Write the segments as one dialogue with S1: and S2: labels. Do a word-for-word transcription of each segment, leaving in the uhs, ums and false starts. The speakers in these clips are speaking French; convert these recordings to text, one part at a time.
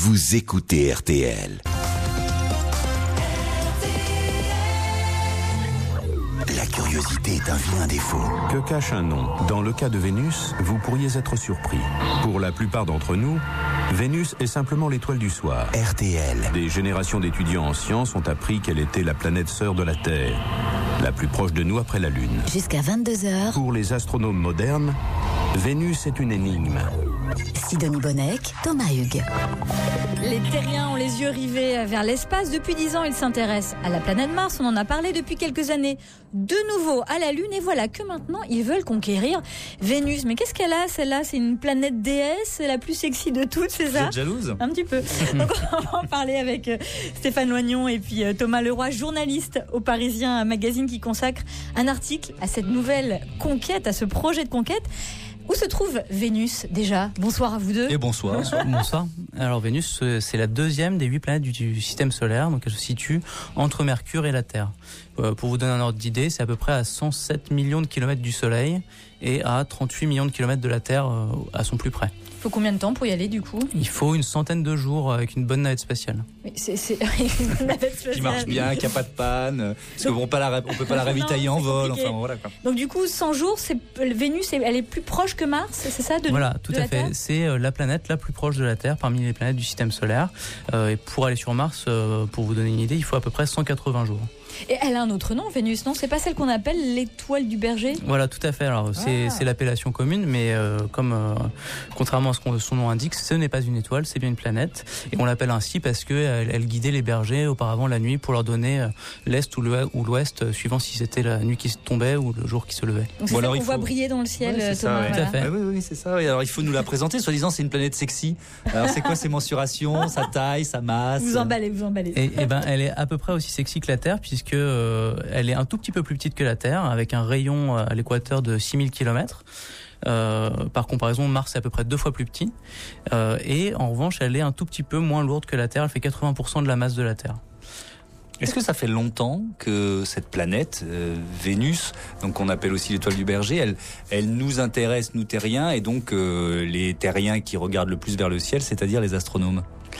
S1: Vous écoutez R T L. La curiosité est un vilain défaut.
S2: Que cache un nom ? Dans le cas de Vénus, vous pourriez être surpris. Pour la plupart d'entre nous, Vénus est simplement l'étoile du soir.
S1: R T L.
S2: Des générations d'étudiants en sciences ont appris qu'elle était la planète sœur de la Terre, la plus proche de nous après la Lune.
S3: Jusqu'à vingt-deux heures.
S2: Pour les astronomes modernes, Vénus est une énigme.
S3: Sidonie Bonnec, Thomas Hugues.
S4: Les terriens ont les yeux rivés vers l'espace. Depuis dix ans, ils s'intéressent à la planète Mars. On en a parlé depuis quelques années. De nouveau à la Lune. Et voilà que maintenant, ils veulent conquérir Vénus. Mais qu'est-ce qu'elle a, celle-là ? C'est une planète déesse, c'est la plus sexy de toutes, c'est ça ?
S5: Vous êtes jalouse ?
S4: Un petit peu. Donc on va en parler avec Stéphane Loignon et puis Thomas Leroy, journaliste au Parisien, un magazine qui consacre un article à cette nouvelle conquête, à ce projet de conquête. Où se trouve Vénus déjà ? Bonsoir à vous deux.
S5: Et bonsoir.
S6: Bonsoir. Alors Vénus, c'est la deuxième des huit planètes du, du système solaire, donc elle se situe entre Mercure et la Terre. Euh, pour vous donner un ordre d'idée, c'est à peu près à cent sept millions de kilomètres du Soleil et à trente-huit millions de kilomètres de la Terre euh, à son plus près.
S4: Il faut combien de temps pour y aller du coup ?
S6: Il faut une centaine de jours avec une bonne navette spatiale.
S4: Mais c'est, c'est... une navette spatiale.
S5: Qui marche bien, qui n'a pas de panne, parce qu'on ne peut pas la ravitailler en vol. Enfin, voilà, quoi.
S4: Donc du coup, cent jours, c'est... Vénus, elle est plus proche que Mars, c'est ça de
S6: Voilà,
S4: nous,
S6: tout
S4: de
S6: à
S4: la
S6: fait.
S4: Terre ?
S6: C'est la planète la plus proche de la Terre parmi les planètes du système solaire. Euh, et pour aller sur Mars, euh, pour vous donner une idée, il faut à peu près cent quatre-vingts jours.
S4: Et elle a un autre nom, Vénus, non ? C'est pas celle qu'on appelle l'étoile du berger ?
S6: Voilà, tout à fait. Alors c'est,
S4: ah.
S6: c'est l'appellation commune, mais euh, comme euh, contrairement à ce que son nom indique, ce n'est pas une étoile, c'est bien une planète. Et on l'appelle ainsi parce que elle, elle guidait les bergers auparavant la nuit pour leur donner euh, l'est ou, le, ou l'ouest, euh, suivant si c'était la nuit qui se tombait ou le jour qui se levait.
S4: Donc c'est
S5: bon,
S4: ça
S5: alors,
S4: qu'on
S5: faut...
S4: voit briller dans le ciel,
S5: ouais,
S4: Thomas.
S6: Ça, ouais. Tout à fait.
S5: Ah, oui, oui, c'est ça. Oui. Alors il faut nous la présenter. Soi-disant, c'est une planète sexy. Alors c'est quoi ses mensurations, sa taille, sa masse ?
S4: Vous emballez, vous emballez.
S6: Et, et ben, elle est à peu près aussi sexy que la Terre, puisque euh, elle est un tout petit peu plus petite que la Terre, avec un rayon à l'équateur de six mille kilomètres. Euh, par comparaison, Mars est à peu près deux fois plus petit. Euh, et en revanche, elle est un tout petit peu moins lourde que la Terre. Elle fait quatre-vingts pour cent de la masse de la Terre.
S5: Est-ce que ça fait longtemps que cette planète, euh, Vénus, donc qu'on appelle aussi l'étoile du berger, elle, elle nous intéresse, nous terriens, et donc euh, les terriens qui regardent le plus vers le ciel, c'est-à-dire les astronomes ?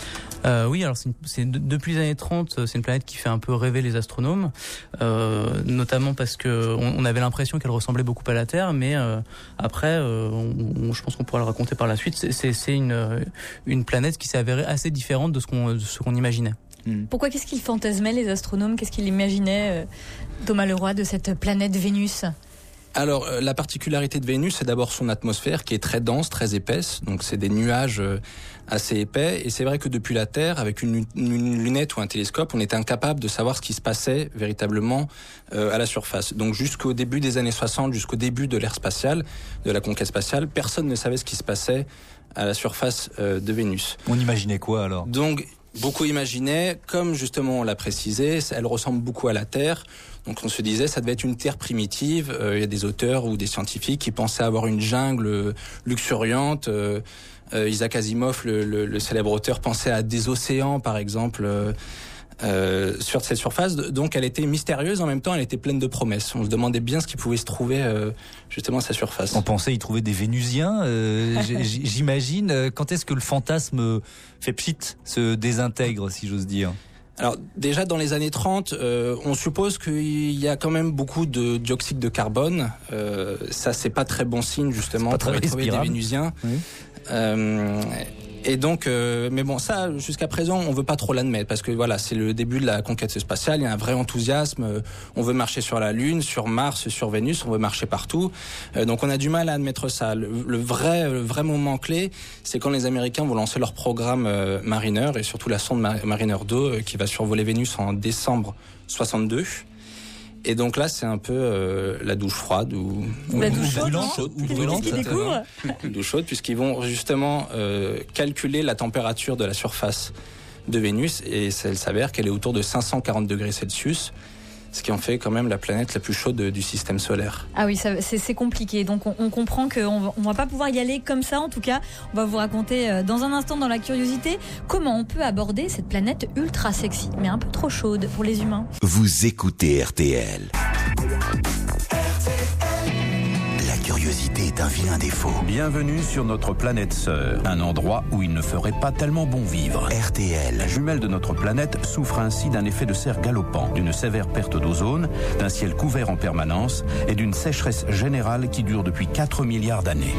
S6: Euh, oui, alors c'est, une, c'est de, depuis les années trente, c'est une planète qui fait un peu rêver les astronomes, euh, notamment parce que on, on avait l'impression qu'elle ressemblait beaucoup à la Terre, mais euh, après, euh, on, on, je pense qu'on pourra le raconter par la suite. C'est, c'est, c'est une, une planète qui s'est avérée assez différente de ce qu'on, de ce qu'on imaginait.
S4: Pourquoi ? Qu'est-ce qu'ils fantasmaient les astronomes ? Qu'est-ce qu'ils imaginaient, euh, Thomas Leroy, de cette planète Vénus ?
S7: Alors, euh, la particularité de Vénus, c'est d'abord son atmosphère qui est très dense, très épaisse. Donc, c'est des nuages euh, assez épais. Et c'est vrai que depuis la Terre, avec une, une lunette ou un télescope, on était incapable de savoir ce qui se passait véritablement euh, à la surface. Donc, jusqu'au début des années soixante, jusqu'au début de l'ère spatiale, de la conquête spatiale, personne ne savait ce qui se passait à la surface euh, de Vénus.
S5: On imaginait quoi alors ?
S7: Donc, beaucoup imaginaient, comme justement on l'a précisé, elle ressemble beaucoup à la Terre. Donc on se disait, ça devait être une Terre primitive. Euh, il y a des auteurs ou des scientifiques qui pensaient avoir une jungle luxuriante. Euh, euh, Isaac Asimov, le, le, le célèbre auteur, pensait à des océans, par exemple, euh, euh, sur cette surface. Donc elle était mystérieuse, en même temps elle était pleine de promesses. On se demandait bien ce qui pouvait se trouver euh, justement à sa surface.
S5: On pensait y trouver des Vénusiens, euh, j'imagine. Quand est-ce que le fantasme fait pchit, se désintègre, si j'ose dire ?
S7: Alors déjà dans les années trente, euh, on suppose qu'il y a quand même beaucoup de dioxyde de carbone. Euh, ça c'est pas très bon signe justement
S5: pour
S7: trouver des Vénusiens.
S5: Oui.
S7: Euh, et donc, euh, mais bon, ça jusqu'à présent on veut pas trop l'admettre parce que voilà, c'est le début de la conquête spatiale. Il y a un vrai enthousiasme. On veut marcher sur la Lune, sur Mars, sur Vénus. On veut marcher partout. Euh, donc on a du mal à admettre ça. Le, le vrai, le vrai moment clé, c'est quand les Américains vont lancer leur programme euh, Mariner et surtout la sonde Mariner deux euh, qui va survoler Vénus en décembre soixante-deux. Et donc là, c'est un peu euh, la douche froide ou,
S4: la
S7: ou,
S4: douche
S7: ou
S4: brûlante,
S7: chaude,
S4: ou brûlante, qu'ils découvrent.
S7: Douche chaude, puisqu'ils vont justement euh, calculer la température de la surface de Vénus, et ça, il s'avère qu'elle est autour de cinq cent quarante degrés Celsius, ce qui en fait quand même la planète la plus chaude du système solaire.
S4: Ah oui, ça, c'est, c'est compliqué. Donc on, on comprend qu'on ne va pas pouvoir y aller comme ça. En tout cas, on va vous raconter dans un instant dans la curiosité comment on peut aborder cette planète ultra sexy, mais un peu trop chaude pour les humains.
S1: Vous écoutez R T L. La curiosité. curiosité est un vilain défaut.
S2: Bienvenue sur notre planète sœur, un endroit où il ne ferait pas tellement bon vivre.
S1: R T L.
S2: La jumelle de notre planète souffre ainsi d'un effet de serre galopant, d'une sévère perte d'ozone, d'un ciel couvert en permanence et d'une sécheresse générale qui dure depuis quatre milliards d'années.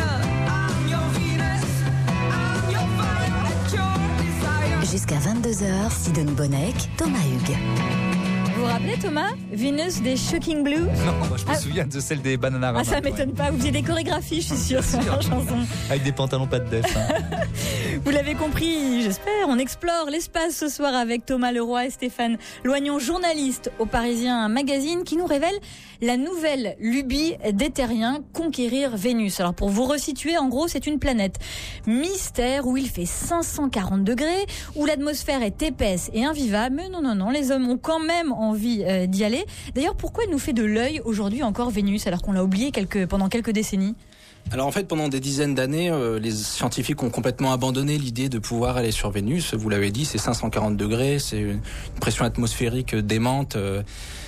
S3: Jusqu'à vingt-deux heures, Sidonie Bonnec, Thomas Hugues.
S4: Vous vous rappelez, Thomas, Venus des Shocking Blues?
S5: Non, moi je me
S4: Ah.
S5: souviens de celle des Bananarama.
S4: Ah, ça m'étonne pas. Vous faisiez des chorégraphies, je suis sûre, sur la chanson.
S5: Avec des pantalons pas de def. Hein.
S4: Vous l'avez compris, j'espère. On explore l'espace ce soir avec Thomas Leroy et Stéphane Loignon, journaliste au Parisien Magazine, qui nous révèle la nouvelle lubie des terriens, conquérir Vénus. Alors pour vous resituer, en gros, c'est une planète mystère où il fait cinq cent quarante degrés, où l'atmosphère est épaisse et invivable. Mais non, non, non, les hommes ont quand même envie euh, d'y aller. D'ailleurs, pourquoi il nous fait de l'œil aujourd'hui encore Vénus, alors qu'on l'a oublié quelques, pendant quelques décennies?
S7: Alors en fait, pendant des dizaines d'années, euh, les scientifiques ont complètement abandonné l'idée de pouvoir aller sur Vénus. Vous l'avez dit, c'est cinq cent quarante degrés, c'est une pression atmosphérique démente. Euh,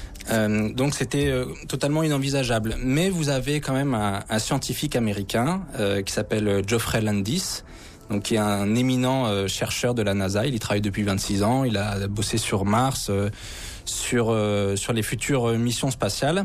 S7: euh, donc c'était euh, totalement inenvisageable. Mais vous avez quand même un, un scientifique américain euh, qui s'appelle Geoffrey Landis, donc qui est un éminent euh, chercheur de la NASA. Il y travaille depuis vingt-six ans. Il a bossé sur Mars, euh, sur euh, sur les futures missions spatiales.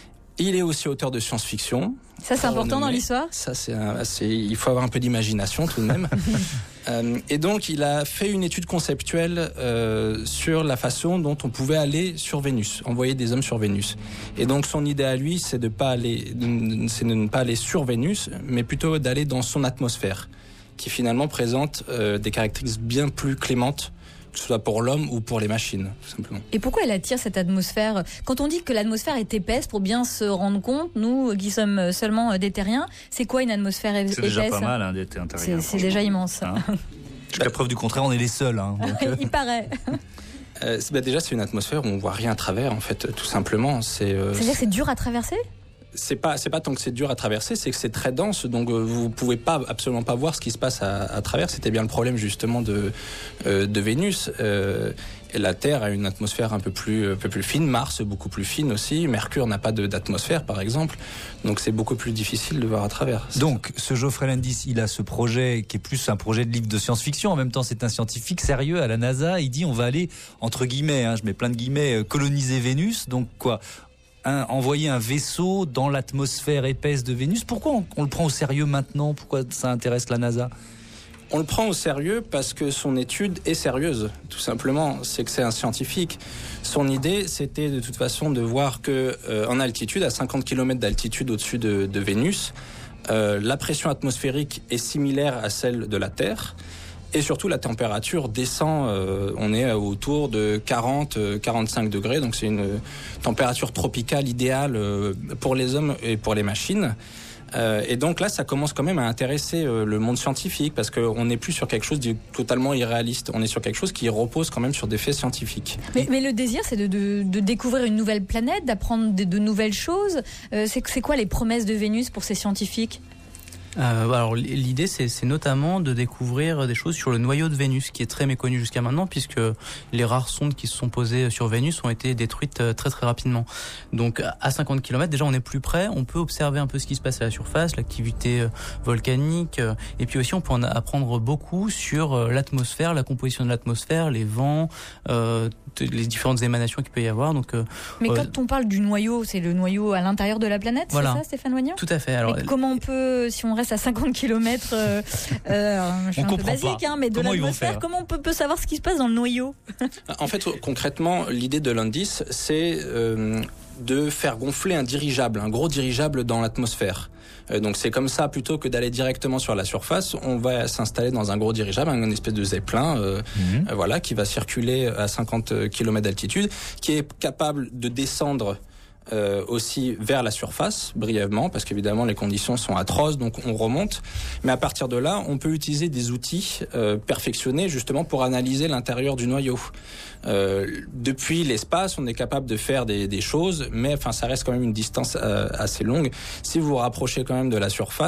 S7: Il est aussi auteur de science-fiction.
S4: Ça, c'est important dans l'histoire.
S7: Ça, c'est, un, c'est il faut avoir un peu d'imagination tout de même. euh, et donc, il a fait une étude conceptuelle euh, sur la façon dont on pouvait aller sur Vénus, envoyer des hommes sur Vénus. Et donc, son idée à lui, c'est de pas aller, c'est de ne pas aller sur Vénus, mais plutôt d'aller dans son atmosphère, qui finalement présente euh, des caractéristiques bien plus clémentes, que ce soit pour l'homme ou pour les machines, tout simplement.
S4: Et pourquoi elle attire cette atmosphère? Quand on dit que l'atmosphère est épaisse, pour bien se rendre compte, nous qui sommes seulement des terriens, c'est quoi une atmosphère épaisse?
S5: C'est déjà pas mal hein, d'être un terrien.
S4: C'est, c'est déjà immense.
S5: Hein. Jusqu'à preuve du contraire, on est les seuls. Hein, donc, euh...
S4: Il paraît.
S7: Euh, c'est, bah déjà, c'est une atmosphère où on voit rien à travers, en fait, tout simplement. C'est, euh,
S4: C'est-à-dire que c'est dur à traverser?
S7: C'est pas, c'est pas tant que c'est dur à traverser, c'est que c'est très dense, donc euh, vous pouvez pas, absolument pas voir ce qui se passe à, à travers. C'était bien le problème justement de, euh, de Vénus. Euh, et la Terre a une atmosphère un peu plus, un peu plus fine, Mars beaucoup plus fine aussi, Mercure n'a pas de, d'atmosphère par exemple, donc c'est beaucoup plus difficile de voir à travers.
S5: Donc ce Geoffrey Landis, il a ce projet qui est plus un projet de livre de science-fiction, en même temps c'est un scientifique sérieux à la NASA, il dit on va aller, entre guillemets, hein, je mets plein de guillemets, coloniser Vénus, donc quoi Un, envoyer un vaisseau dans l'atmosphère épaisse de Vénus. Pourquoi on, on le prend au sérieux maintenant? Pourquoi ça intéresse la NASA?
S7: On le prend au sérieux parce que son étude est sérieuse, tout simplement. C'est que c'est un scientifique. Son idée, c'était de toute façon de voir que euh, en altitude, à cinquante kilomètres d'altitude au-dessus de, de Vénus, euh, la pression atmosphérique est similaire à celle de la Terre. Et surtout, la température descend, euh, on est autour de quarante à quarante-cinq degrés, donc c'est une température tropicale idéale euh, pour les hommes et pour les machines. Euh, et donc là, ça commence quand même à intéresser euh, le monde scientifique, parce qu'on n'est plus sur quelque chose de totalement irréaliste, on est sur quelque chose qui repose quand même sur des faits scientifiques.
S4: Mais, mais le désir, c'est de, de, de découvrir une nouvelle planète, d'apprendre de, de nouvelles choses. Euh, c'est, c'est quoi les promesses de Vénus pour ces scientifiques?
S6: Euh, alors l'idée c'est, c'est notamment de découvrir des choses sur le noyau de Vénus qui est très méconnu jusqu'à maintenant, puisque les rares sondes qui se sont posées sur Vénus ont été détruites très très rapidement. Donc à cinquante kilomètres déjà on est plus près, on peut observer un peu ce qui se passe à la surface, l'activité volcanique, et puis aussi on peut en apprendre beaucoup sur l'atmosphère, la composition de l'atmosphère, les vents, euh, les différentes émanations qu'il peut y avoir. Donc, euh,
S4: Mais quand euh, on parle du noyau, c'est le noyau à l'intérieur de la planète,
S6: voilà.
S4: C'est ça, Stéphane Loignon?
S6: Tout à fait. Alors,
S4: et comment on peut, si on reste à cinquante kilomètres, euh, euh, je suis
S5: on
S4: un peu basique,
S5: pas.
S4: Hein, mais de
S5: comment
S4: l'atmosphère, comment on peut, peut savoir ce qui se passe dans le noyau?
S7: En fait, concrètement, l'idée de Landis, c'est euh, de faire gonfler un dirigeable, un gros dirigeable dans l'atmosphère. Euh, donc c'est comme ça, plutôt que d'aller directement sur la surface, on va s'installer dans un gros dirigeable, une espèce de zeppelin, euh, mmh. euh, voilà, qui va circuler à cinquante kilomètres d'altitude, qui est capable de descendre Euh, aussi vers la surface, brièvement, parce qu'évidemment les conditions sont atroces, donc on remonte. Mais à partir de là, on peut utiliser des outils euh, perfectionnés justement pour analyser l'intérieur du noyau. Euh, depuis l'espace, on est capable de faire des, des choses, mais enfin ça reste quand même une distance euh, assez longue. Si vous vous rapprochez quand même de la surface,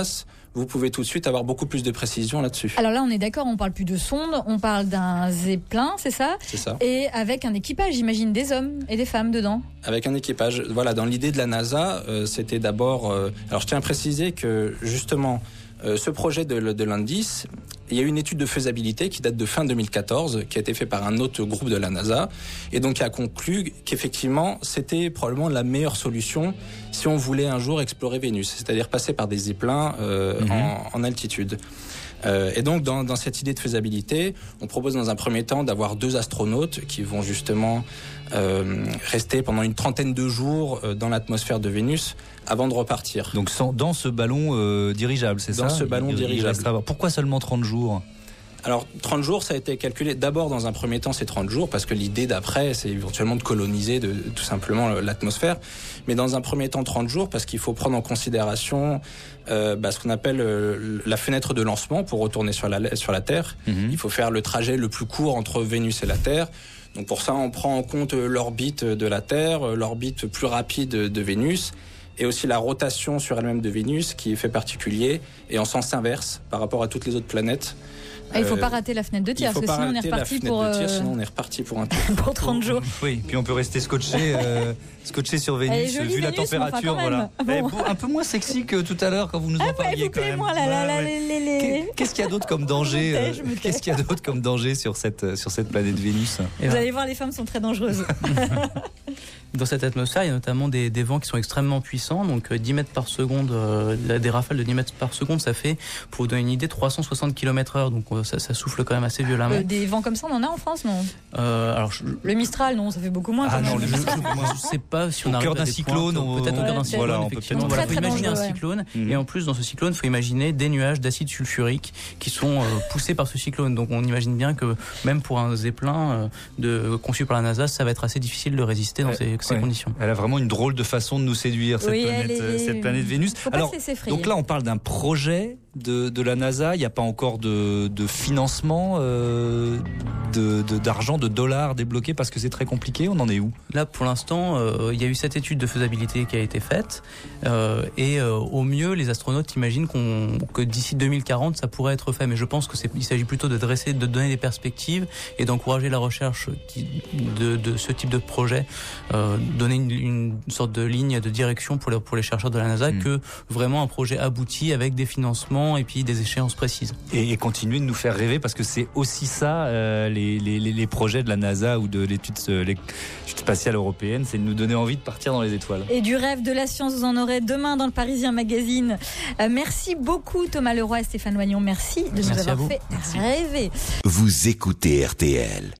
S7: vous pouvez tout de suite avoir beaucoup plus de précision là-dessus.
S4: Alors là, on est d'accord, on parle plus de sonde, on parle d'un zeppelin, c'est ça ?
S7: C'est ça.
S4: Et avec un équipage, j'imagine des hommes et des femmes dedans.
S7: Avec un équipage. Voilà, dans l'idée de la NASA, euh, c'était d'abord... Euh, alors je tiens à préciser que justement, euh, ce projet de, de l'indice, il y a eu une étude de faisabilité qui date de fin deux mille quatorze, qui a été faite par un autre groupe de la NASA, et donc qui a conclu qu'effectivement, c'était probablement la meilleure solution si on voulait un jour explorer Vénus, c'est-à-dire passer par des zeppelins euh, mmh. en, en altitude. Euh, et donc, dans, dans cette idée de faisabilité, on propose dans un premier temps d'avoir deux astronautes qui vont justement euh, rester pendant une trentaine de jours euh, dans l'atmosphère de Vénus avant de repartir.
S5: Donc, sans, dans ce ballon euh, dirigeable, c'est
S7: dans
S5: ça ?
S7: Dans ce ballon
S5: il,
S7: dirigeable.
S5: Il Pourquoi seulement trente jours ?
S7: Alors, trente jours, ça a été calculé. D'abord, dans un premier temps, c'est trente jours, parce que l'idée d'après, c'est éventuellement de coloniser de, tout simplement l'atmosphère. Mais dans un premier temps, trente jours, parce qu'il faut prendre en considération euh, bah, ce qu'on appelle euh, la fenêtre de lancement pour retourner sur la, sur la Terre. Mm-hmm. Il faut faire le trajet le plus court entre Vénus et la Terre. Donc pour ça, on prend en compte l'orbite de la Terre, l'orbite plus rapide de Vénus, et aussi la rotation sur elle-même de Vénus, qui est fait particulier, et en sens inverse par rapport à toutes les autres planètes.
S4: Ah, il ne faut pas rater la fenêtre de tir, parce que sinon on est reparti pour
S7: euh... tir, sinon on est reparti pour un tour.
S4: pour trente jours.
S5: Oui, puis on peut rester scotché, euh, scotché sur Vénus,
S4: jolie,
S5: vu
S4: Vénus,
S5: la température.
S4: enfin,
S5: voilà.
S4: bon.
S5: Un peu moins sexy que tout à l'heure quand vous nous en
S4: ah,
S5: parliez.
S4: Vous
S5: quand même.
S4: Moi, là, là, là,
S5: ouais, ouais.
S4: Les, les...
S5: Qu'est-ce qu'il y a d'autre comme danger
S4: tais, euh,
S5: Qu'est-ce qu'il y a d'autre comme danger sur cette sur cette planète Vénus ?
S4: Vous ouais. allez voir, les femmes sont très dangereuses.
S6: Dans cette atmosphère, il y a notamment des, des vents qui sont extrêmement puissants, donc dix mètres par seconde, euh, des rafales de dix mètres par seconde, ça fait, pour vous donner une idée, trois cent soixante kilomètres heure, donc euh, ça, ça souffle quand même assez violemment.
S4: Euh, des vents comme ça, on en a en France, non
S6: euh, alors, je...
S4: Le Mistral, non, ça fait beaucoup moins.
S5: Ah
S4: quand
S5: non,
S4: même.
S5: le
S6: je ne sais pas si on
S5: Au
S6: arrive
S5: cœur d'un
S6: à des
S5: cyclone,
S6: points,
S5: on...
S6: peut-être au cœur d'un
S5: ouais,
S6: cyclone,
S5: voilà, on
S6: effectivement.
S5: peut
S6: Voilà,
S4: très,
S6: faut
S4: très
S6: imaginer
S4: dangereux,
S6: un
S4: ouais.
S6: cyclone,
S5: mmh.
S6: et en plus, dans ce cyclone, il faut imaginer des nuages d'acide sulfurique qui sont euh, poussés par ce cyclone. Donc on imagine bien que même pour un zeppelin euh, de, conçu par la NASA, ça va être assez difficile de résister dans
S5: ouais,
S6: ces, ces
S5: ouais.
S6: conditions.
S5: Elle a vraiment une drôle de façon de nous séduire, cette,
S4: oui,
S5: planète,
S4: est...
S5: cette planète Vénus.
S4: Faut pas
S5: Alors, donc là, on parle d'un projet de, de la NASA. Il n'y a pas encore de, de financement, euh, de, de, d'argent, de dollars débloqués parce que c'est très compliqué. On en est où ?
S6: Là, pour l'instant, euh, il y a eu cette étude de faisabilité qui a été faite. Euh, et euh, au mieux, les astronautes imaginent qu'on, que d'ici deux mille quarante, ça pourrait être fait. Mais je pense qu'il s'agit plutôt de dresser, de donner des perspectives et d'encourager la recherche qui, de, de ce type de projet, euh, donner une, une sorte de ligne de direction pour les, pour les chercheurs de la NASA, mmh. que vraiment un projet abouti avec des financements et puis des échéances précises.
S5: Et, et continuer de nous faire rêver, parce que c'est aussi ça, euh, les, les, les projets de la NASA ou de l'étude, l'étude spatiale européenne, c'est de nous donner envie de partir dans les étoiles.
S4: Et du rêve de la science, vous en aurez demain dans le Parisien Magazine. Euh, merci beaucoup Thomas Leroy et Stéphane Loignon. Merci de
S6: merci
S4: nous avoir fait
S6: merci.
S4: rêver.
S1: Vous écoutez R T L.